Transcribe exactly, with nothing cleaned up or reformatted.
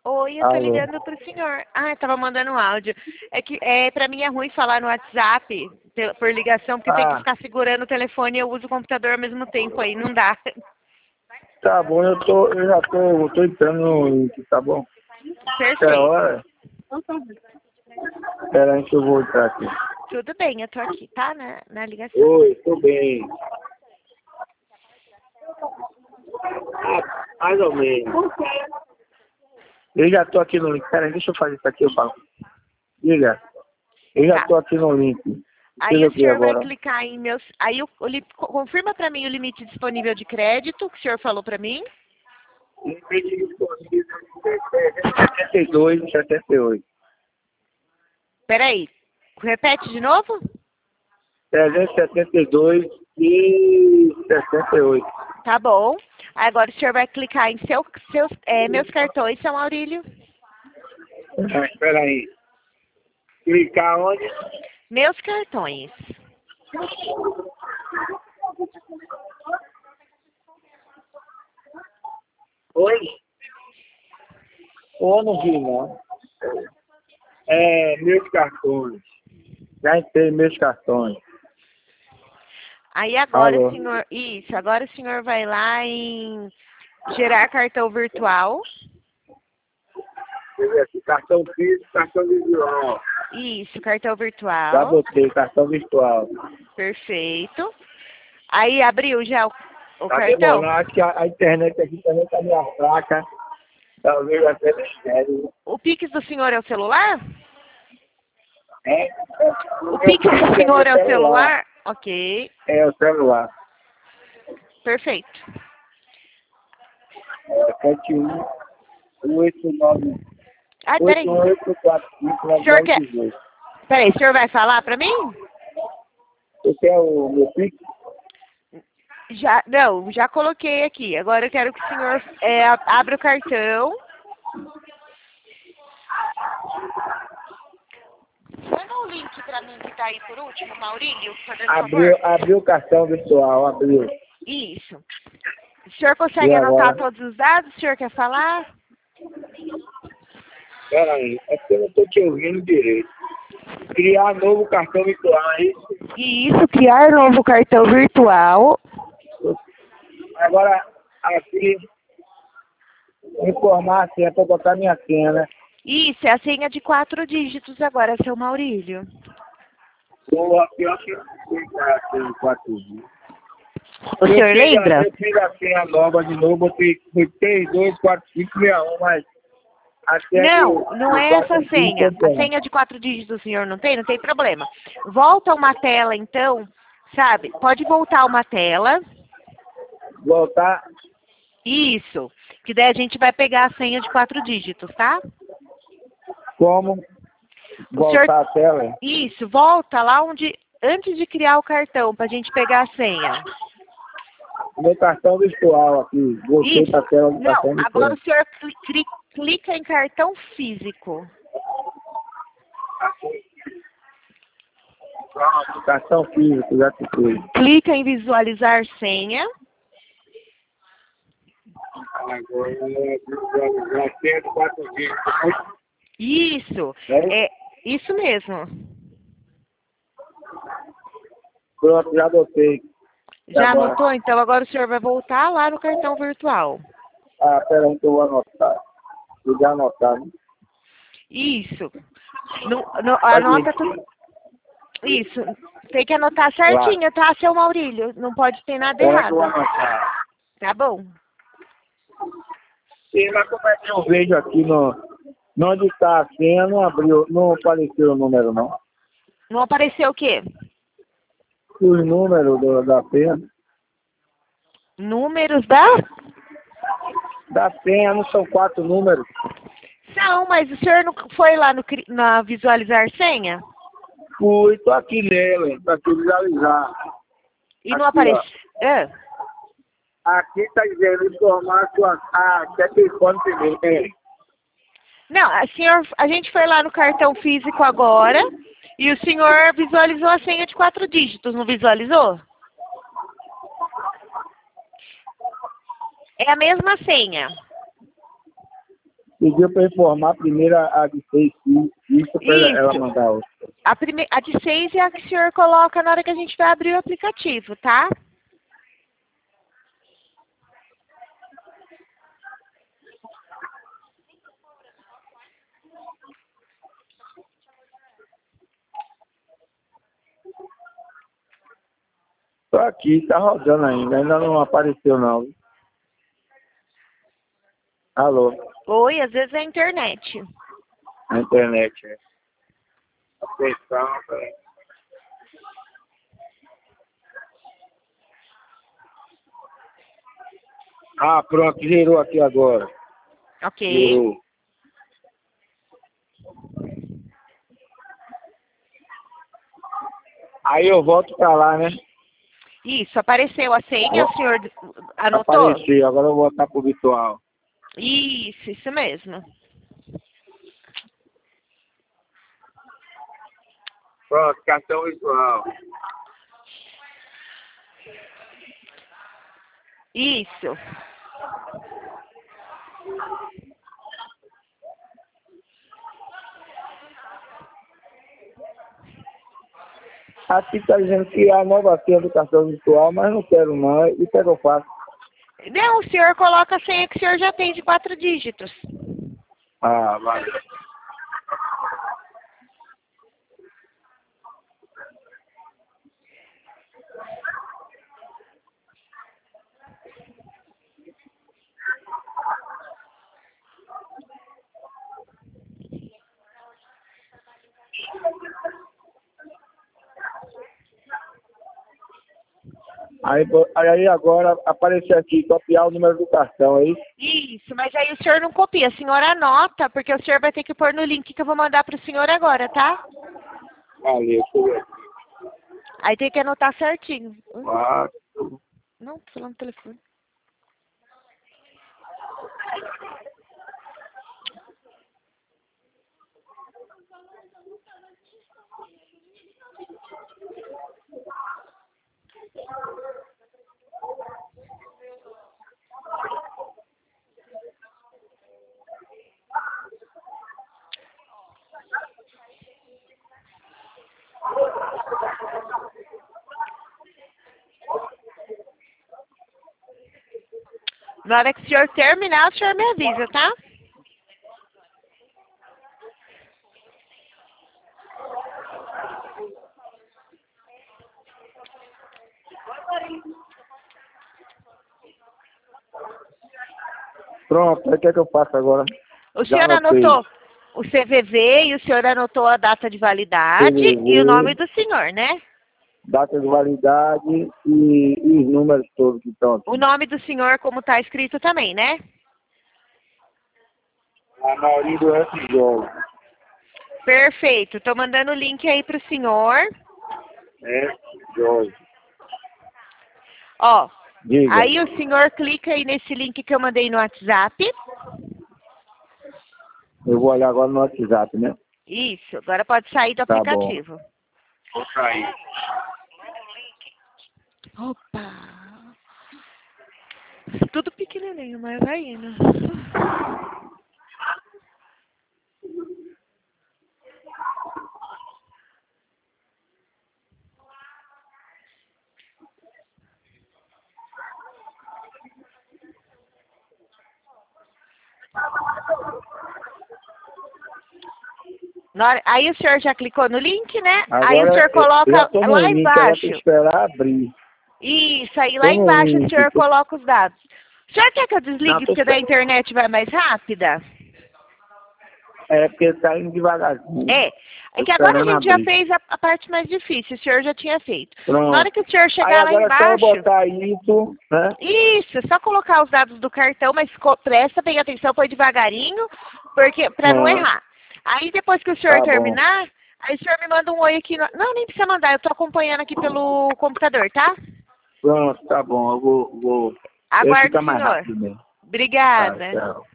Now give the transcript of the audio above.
Oi, eu tô Alô. ligando pro senhor. Ah, tava mandando um áudio. É que é, pra mim é ruim falar no WhatsApp pe- por ligação, porque tem que Ah, ficar segurando o telefone e eu uso o computador ao mesmo tempo aí, não dá. tá bom, eu tô, eu já tô, eu tô entrando no link, tá bom? É a Perfeito. hora? Espera aí que eu vou entrar aqui. Tudo bem, eu tô aqui, tá? Na, na ligação. Oi, tô bem. Ah, mais ou menos. Eu já tô aqui no link. Pera aí, deixa eu fazer isso aqui, eu falo. Diga. Eu já Tá. tô aqui no link. Aí Precisa o o que senhor vai agora? clicar em meus. Aí o, o li- confirma pra mim o limite disponível de crédito que o senhor falou pra mim. Limite disponível setenta e dois e setenta e oito. Peraí. Repete de novo? trezentos e setenta e dois e sessenta e oito. Tá bom. Aí agora o senhor vai clicar em seu, seus, é, meus cartões, São Maurílio. Ah, espera aí. Clicar onde? Meus cartões. Oi? Ou não vi, não. É, meus cartões. Já entrei meus cartões. Aí agora o Alô? senhor. Isso, agora o senhor vai lá em gerar cartão virtual. Deixa eu ver aqui, cartão físico, cartão visual. Isso, cartão Já virtual. botei, cartão virtual. Perfeito. Aí abriu já o, o Tá cartão? demorando, acho que a, a internet aqui também tá meio fraca. Talvez até mistério. O Pix do senhor é o celular? É, O Pix do senhor meu é o celular. celular? Ok. É o celular. Perfeito. É sete um oito nove Ah, oito peraí. um oito quatro cinco O nove senhor nove quer. dezoito. Peraí, o senhor vai falar pra mim? Você quer o meu Pix? Já, não, já coloquei aqui. Agora eu quero que o senhor é, abra o cartão. Manda um link pra mim que tá aí por último, Maurílio, fazendo Abriu, favor. abriu o cartão virtual, abriu. Isso. O senhor E consegue anotar agora? todos os dados? O senhor quer falar? Pera aí, é porque eu não tô te ouvindo direito. Criar novo cartão virtual, é isso? Isso, criar novo cartão virtual. Agora, aqui, informar a senha pra botar minha senha, né? Isso, é a senha de quatro dígitos agora, seu Maurílio. Boa, pior que tá aqui, quatro dias. O Eu senhor fiz, a, lembra? eu fiz a senha nova de novo, botei foi três dois quatro cinco seis um, mas a senha Não, do, não do é essa quatro cinco senha. eu A tenho. senha de quatro dígitos o senhor não tem? Não tem problema. Volta uma tela, então, sabe? Pode voltar uma tela. Voltar, Isso. Que daí a gente vai pegar a senha de quatro dígitos, tá? como? O senhor. Voltar a tela. Isso, volta lá onde. Antes de criar o cartão, pra gente pegar a senha. Meu cartão virtual aqui. Voltei Isso. pra tela do Não, cartão agora virtual. o senhor cli- cli- clica em cartão físico. Pronto, cartão físico, já te fui. Clica em visualizar senha. Agora, já tenho quatro dias. Isso. É? É isso mesmo. Pronto, já botei. E Já agora? anotou? Então agora o senhor vai voltar lá no cartão virtual. Ah, peraí que eu vou anotar. Vou já anotar, né? Isso. No- no- Pode anota ir. tudo. Isso. Tem que anotar Lá. certinho, tá, seu Maurílio? Não pode ter nada Peraí que eu errado. vou anotar. Tá bom. E mas como é que eu vejo aqui no... Onde está a senha, não abriu, não apareceu o número, não. Não apareceu o quê? Os números do, da senha. Números da? Da senha não são quatro números. Não, mas o senhor não foi lá no, cri- na visualizar senha? Fui, tô aqui nele, pra te visualizar. E não Aqui, ó. apareceu? É. Aqui tá dizendo informar sua... Ah, quer telefone primeiro. Não, a, senhor, a gente foi lá no cartão físico agora e o senhor visualizou a senha de quatro dígitos, não visualizou? É a mesma senha. Pediu para informar primeiro a, a de seis, isso para ela, ela Isso. mandar outra. A, prime... a de seis é a que o senhor coloca na hora que a gente vai abrir o aplicativo, tá? Tô aqui, tá rodando ainda, ainda não apareceu não. Alô, Oi, às vezes é a internet. a internet. É. Atenção, peraí. Ah, pronto, gerou aqui agora. Ok? Gerou. Aí eu volto pra lá, né? Isso, apareceu a senha, o senhor anotou? Apareceu, agora eu vou voltar pro virtual. Isso, isso mesmo. Pronto, cartão virtual. Isso. Aqui tá dizendo que a nova senha do cartão virtual, mas não quero não. E o que é que eu faço? Não, o senhor coloca a senha que o senhor já tem de quatro dígitos. Ah, valeu. Aí, aí agora apareceu aqui, copiar o número do cartão, é isso? Isso, mas aí o senhor não copia, a senhora anota, porque o senhor vai ter que pôr no link que eu vou mandar para o senhor agora, tá? Valeu, deixa eu ver. Aí tem que anotar certinho. Quatro. Não, tô falando no telefone. Na hora que o senhor terminar, o senhor me avisa, tá? Pronto, aí o que é que eu faço agora? O Já senhor anotei. anotou o C V V e o senhor anotou a data de validade C V V. e o nome do senhor, né? Data de validade e, e os números todos que estão aqui. O nome do senhor, como tá escrito também, né? A maioria do S J. Perfeito. Tô mandando o link aí pro senhor. S J. Ó, Diga. aí o senhor clica aí nesse link que eu mandei no WhatsApp. Eu vou olhar agora no WhatsApp, né? Isso, agora pode sair do Tá aplicativo. Vou sair. Opa! Tudo pequenininho, mas vai indo. Na hora- aí o senhor já clicou no link, né? Agora, aí o senhor eu coloca já tô no lá link, agora tem que embaixo. esperar abrir. Isso, aí Tô lá no embaixo o link. senhor Tô... coloca os dados. O senhor quer que eu Não, desligue tô porque da esper- internet vai mais rápida? É porque tá indo devagarzinho. É. É Tô que agora a esperando gente já abrir. fez a, a parte mais difícil, o senhor já tinha feito. Na Pronto. hora que o senhor Aí chegar lá agora é só eu embaixo... botar isso, né? Isso, é só colocar os dados do cartão, mas co- presta bem atenção, põe devagarinho, porque para não Ah, errar. Aí depois que o senhor tá bom. terminar, aí o senhor me manda um oi aqui. No... Não, nem precisa mandar, eu tô acompanhando aqui pelo computador, tá? Pronto, tá bom. Eu vou. vou... Esse Aguardo fica o mais senhor. rápido mesmo. Tá, Obrigada. tchau.